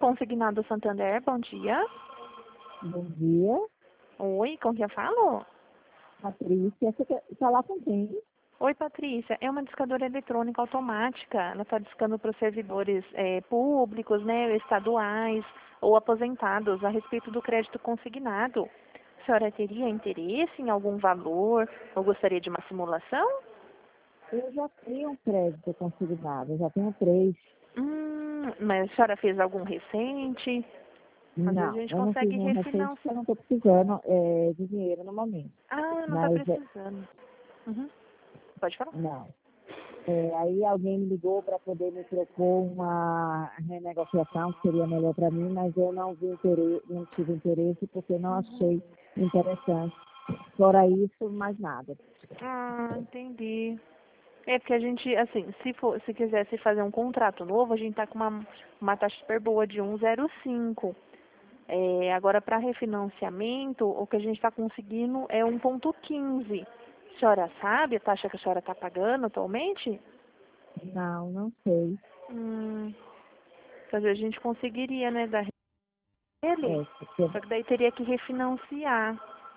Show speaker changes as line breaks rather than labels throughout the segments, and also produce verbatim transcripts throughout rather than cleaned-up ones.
Consignado Santander, bom dia.
Bom dia,
Oi, com quem eu falo?
Patrícia. Você quer falar com quem?
Oi, Patrícia. É uma discadora eletrônica automática. Ela está discando para os servidores é, públicos, né, estaduais ou aposentados a respeito do crédito consignado. A senhora teria interesse em algum valor ou gostaria de uma simulação?
Eu já tenho um crédito consignado, eu já tenho três.
Hum, mas a senhora fez algum recente? Às vezes a
Não,
gente
eu não fiz
consegue
nenhum recente porque
refinanciar.
eu não estou precisando é, de dinheiro no momento.
Ah, não está
Mas, é,
precisando. Uhum. Pode falar?
não. É, aí alguém me ligou para poder me propor uma renegociação que seria melhor para mim, mas eu não vi interesse, não tive interesse porque não achei interessante. Fora isso, mais nada.
Ah, entendi. É porque a gente, assim, se for, se quisesse fazer um contrato novo, a gente tá com uma, uma taxa super boa de um vírgula zero cinco. É, agora, para refinanciamento, o que a gente está conseguindo é um ponto quinze. A senhora sabe a taxa que a senhora está pagando atualmente?
Não, não sei.
Hum, quer dizer, a gente conseguiria, né, dar ele,
É, porque,
só que daí teria que refinanciar.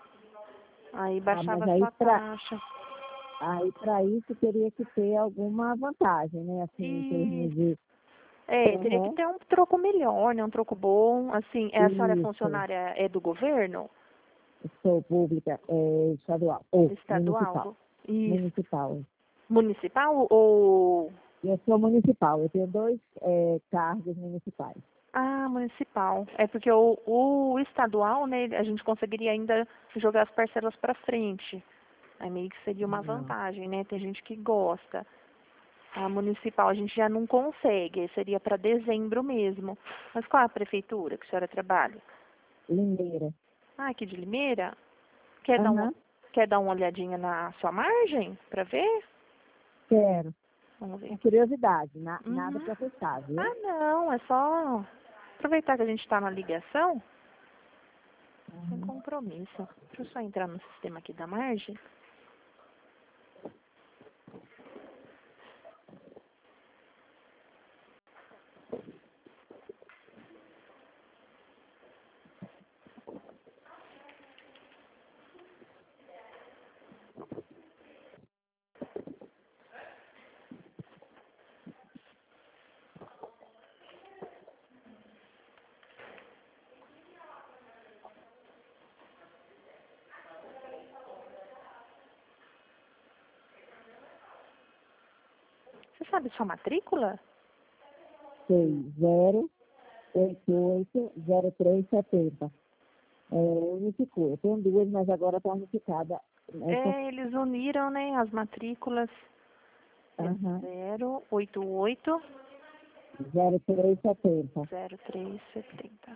Aí
ah,
baixava
mas
a
aí
sua
para
taxa.
Aí, para isso, teria que ter alguma vantagem, né? Assim, em
E
termos de.
é, teria que
Uhum.
ter um troco melhor, né? Um troco bom. Assim, é, a senhora é
Isso.
funcionária é do governo?
Sou pública, é, estadual, ou
Estadual?
municipal.
do- Isso.
Municipal.
Municipal ou...
Eu sou municipal, eu tenho dois é, cargos municipais.
Ah, municipal. É porque o, o estadual, né, a gente conseguiria ainda jogar as parcelas para frente. Aí meio que seria uma
Não.
vantagem, né? Tem gente que gosta. A municipal a gente já não consegue, seria para dezembro mesmo. Mas qual é a prefeitura que a senhora trabalha?
Limeira.
Ah, aqui de Limeira? Quer dar uma,
Aham,
quer dar uma olhadinha na sua margem para ver?
quero.
Vamos ver
Com
aqui.
curiosidade, na- nada
Uhum.
para fechar,
Ah,
viu?
não, é só aproveitar que a gente está na ligação, sem
Uhum.
compromisso. Deixa eu só entrar no sistema aqui da margem. Você sabe sua matrícula?
Sei, zero oito oito zero três setenta. É, unificou. Eu tenho duas, mas agora está unificada. Essa,
É, eles uniram, né, as matrículas. É
aham,
zero oito oito
zero três setenta.
zero três setenta.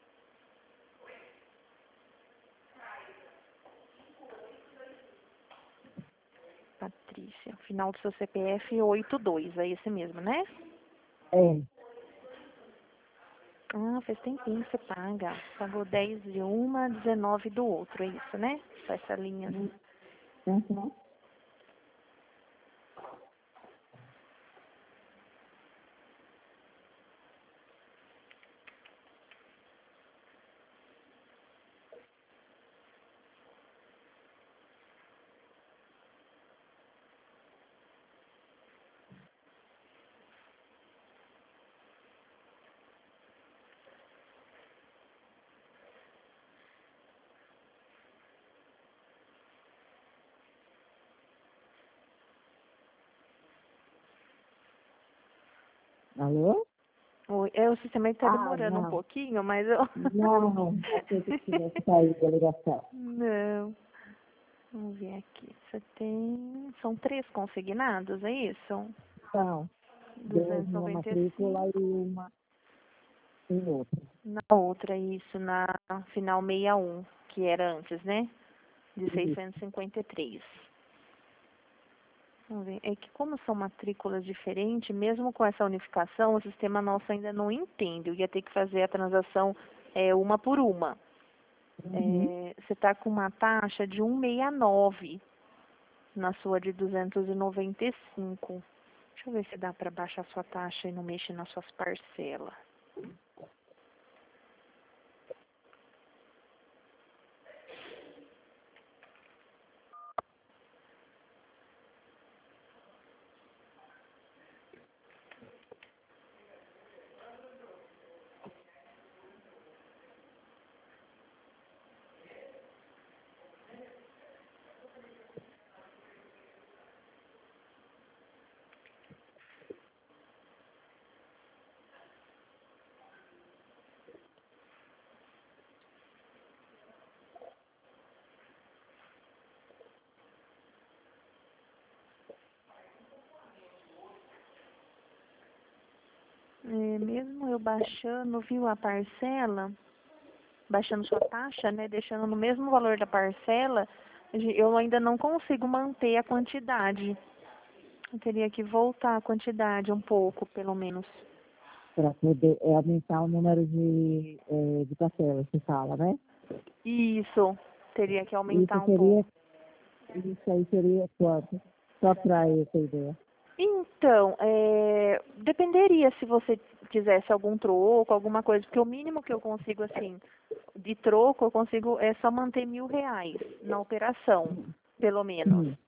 Patrícia. Final do seu C P F oitenta e dois, é esse mesmo, né?
É.
Ah, faz tempinho que você paga. Pagou dez de uma, dezenove do outro, é isso, né? Só essa linha.
Uhum. Alô?
Oi, é, o sistema está
Ah,
demorando um
não.
pouquinho, mas eu...
Não, achei que tivesse saído a ligação.
Não. Vamos ver aqui. Você tem... São três consignados, é isso?
Então, duas
duzentos e
numa
noventa e
matrícula e
cinco.
uma em outra.
Na outra, isso, na final sessenta e um, que era antes, né? De
Isso.
seiscentos e cinquenta e três. Vamos ver. É que como são matrículas diferentes, mesmo com essa unificação, o sistema nosso ainda não entende. Eu ia ter que fazer a transação é, uma por uma.
Uhum.
É, você está com uma taxa de cento e sessenta e nove na sua de duzentos e noventa e cinco. Deixa eu ver se dá para baixar sua taxa e não mexer nas suas parcelas. É, mesmo eu baixando, viu, a parcela, baixando sua taxa, né, deixando no mesmo valor da parcela, eu ainda não consigo manter a quantidade. Eu teria que voltar a quantidade um pouco, pelo menos.
Para poder é, aumentar o número de, é, de parcelas, se fala, né?
Isso, teria que aumentar
Isso
um
seria,
pouco.
isso aí seria quanto? Só para eu ter ideia.
Então, é, dependeria se você quisesse algum troco, alguma coisa, porque o mínimo que eu consigo, assim, de troco, eu consigo é só manter mil reais na operação, pelo menos.
Sim.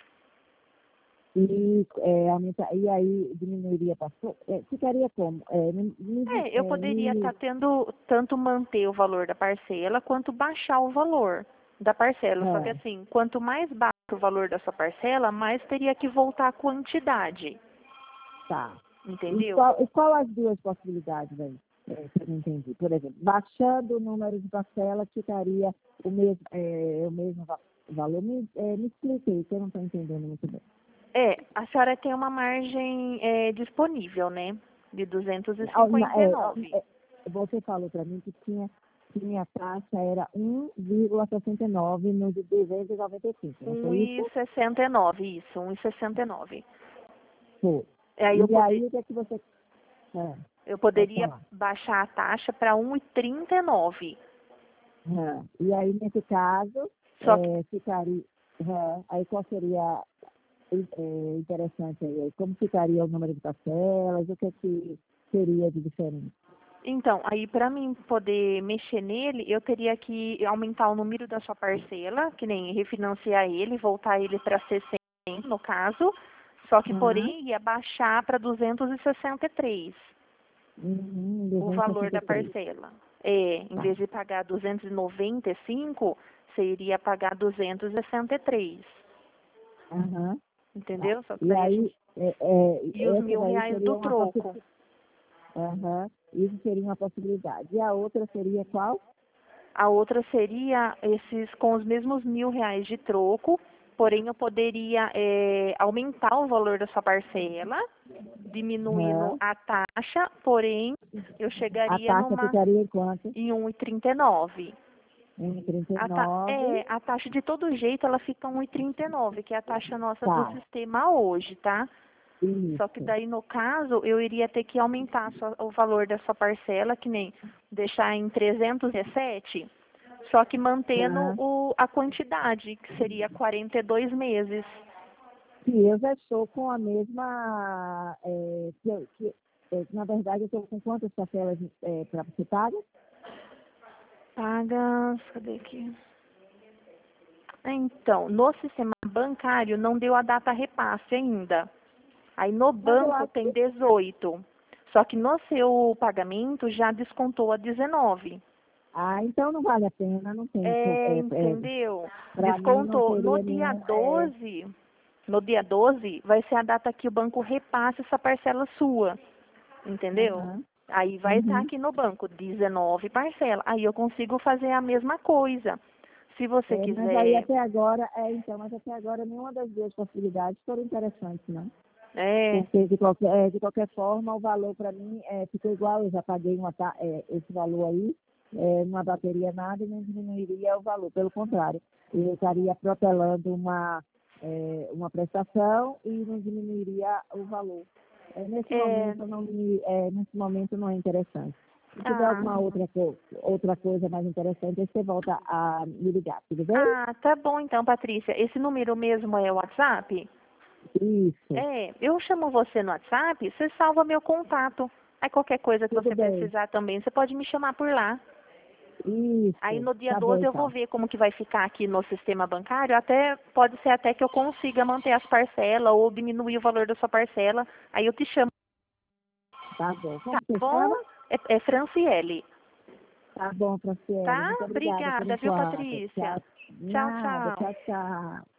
E, é, aumentar, e aí diminuiria para é, ficaria como? É, me, me,
É, eu
é,
poderia estar
me,
tendo tanto manter o valor da parcela quanto baixar o valor da parcela. Só que
é,
assim, quanto mais baixo o valor da sua parcela, mais teria que voltar a quantidade.
tá. E
Entendeu?
qual, e qual as duas possibilidades aí? É, que eu não entendi. Por exemplo, baixando o número de parcelas, ficaria o mesmo, é, o mesmo va- valor. Me, é, me explique aí, que eu não estou entendendo muito bem.
É, a senhora tem uma margem é, disponível, né? De duzentos e
Ah, na-
cinquenta e
é, ah,
nove.
é, você falou para mim que tinha que minha taxa era um vírgula sessenta e nove no de duzentos e noventa e cinco, não foi
um e
isso?
sessenta e nove, isso, um e sessenta e nove.
Foi.
E aí eu,
E
poder,
aí, o que é que você... É,
eu
pode
poderia
falar.
baixar a taxa para um e trinta e nove.
É. E aí, nesse caso,
Só que
é, ficaria... É, aí, qual seria é, interessante aí? Como ficaria o número de parcelas? O que é que seria de diferente?
Então, aí para mim poder mexer nele, eu teria que aumentar o número da sua parcela, que nem refinanciar ele, voltar ele para sessenta, no caso, só que
Aham.
porém ia baixar para duzentos e sessenta e três
Uhum,
o valor da
duzentos e sessenta e três.
parcela. É, em
Tá.
vez de pagar duzentos e noventa e cinco, você iria pagar duzentos e sessenta e três,
Aham. Tá.
entendeu? Só que
E
daí a
aí,
gente...
é,
E
é,
os
essa
mil
daí
reais do
seria uma
troco.
possibilidade. Aham. Isso seria uma possibilidade. E a outra seria qual?
A outra seria esses com os mesmos mil reais de troco, porém eu poderia é, aumentar o valor da sua parcela, diminuindo
Aham.
a taxa, porém eu
A
chegaria
taxa
numa
ficaria em quanto?
em um e trinta e nove.
Em trinta e
A ta,
nove.
é, a taxa de todo jeito ela fica um e trinta e nove, que é a taxa nossa do
Tá.
sistema hoje, tá? Só que
Isso.
daí no caso eu iria ter que aumentar a sua- o valor da sua parcela, que nem deixar em trezentos e sete. Só que mantendo
Aham.
o, a quantidade, que seria quarenta e dois meses.
Que eu já estou com a mesma. É, que, eu- que, é, na verdade, eu estou com quantas parcelas é, para você paga?
Paga, cadê aqui? Então, no sistema bancário não deu a data repasse ainda. Aí no
Mas eu
banco
acho
tem
que.
dezoito. Só que no seu pagamento já descontou a dezenove.
Ah, então não vale a pena, não tem.
É,
É, é,
entendeu?
para mim não
Descontou. No
teria
dia
nenhum. É,
doze, no dia doze vai ser a data que o banco repasse essa parcela sua. Entendeu?
aham.
Aí vai estar
Uhum.
aqui no banco dezenove parcela. Aí eu consigo fazer a mesma coisa. Se você
É, mas aí
quiser,
até agora, é, então, mas até agora nenhuma das duas possibilidades foram interessantes, não.
é,
Porque de qualquer, é, de qualquer forma o valor para mim é, ficou igual, eu já paguei uma, ta- é, esse valor aí, é, não abateria nada e não diminuiria o valor, pelo contrário, eu estaria protelando uma, é, uma prestação e não diminuiria o valor. É, nesse
é,
momento não me, é, nesse momento não é interessante. Se tiver
ah,
alguma outra, co outra coisa mais interessante, aí você volta a me ligar, tudo bem?
ah, tá bom então, Patrícia. Esse número mesmo é o WhatsApp?
Isso,
É, eu chamo você no WhatsApp, você salva meu contato. Aí qualquer coisa que
tudo
você
bem.
precisar também, você pode me chamar por lá. Aí
Isso,
no dia
tá bom
doze eu vou
então.
ver como que vai ficar aqui no sistema bancário. Até pode ser até que eu consiga manter as parcelas ou diminuir o valor da sua parcela. Aí eu te chamo,
Tá bom.
tá
Como você
bom?
chama?
É, é Franciele,
Tá bom, Franciele.
tá?
Muito obrigada por
Obrigada, viu,
enquanto.
Patrícia?
Tchau.
Tchau,
Nada.
tchau.
Tchau, tchau.